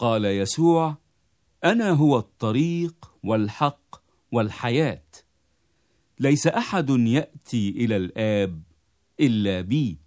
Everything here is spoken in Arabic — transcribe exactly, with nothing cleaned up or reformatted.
قال يسوع: أنا هو الطريق والحق والحياة، ليس أحد يأتي إلى الآب إلا بي.